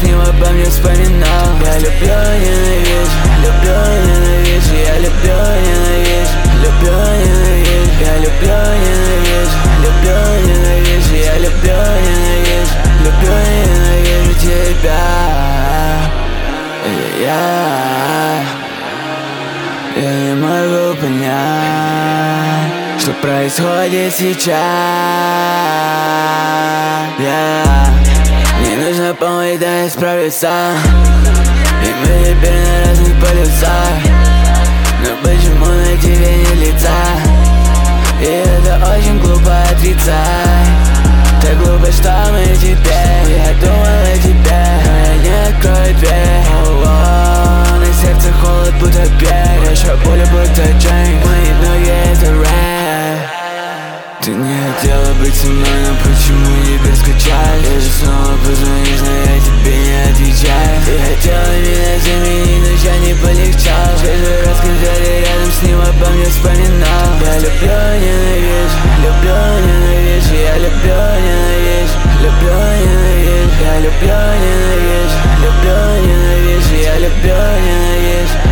с ним обо мне вспоминал. Я люблю, ненавижу, люблю, ненавижу, я люблю, ненавижу, люблю, ненавижу, я люблю, ненавижу, люблю, ненавижу, я люблю, ненавижу, люблю, ненавижу тебя. Я не могу понять, что происходит сейчас. Мне нужна помощь, да исправиться. И мы теперь на разных полюсах. Но почему на тебе нет лица? И это очень глупо отрицать. Так глупо, что мы теперь. Я думал о тебе, но я не открою дверь. На сердце холод, будто пель. Еще более, будто Джейн. Мои ноги это рэп. Ты не хотела быть со мной, но почему теперь скучаешь? Ты же снова позвонишь, но я тебе не отвечаю. Ты хотела меня заменить, но я не полегчал. Каждый раз, когда ты рядом с ним, обо мне вспоминал. Я люблю, ненавижу, люблю, ненавижу, я люблю, ненавижу, люблю, ненавижу, я люблю, ненавижу, люблю, ненавижу, я люблю, ненавижу.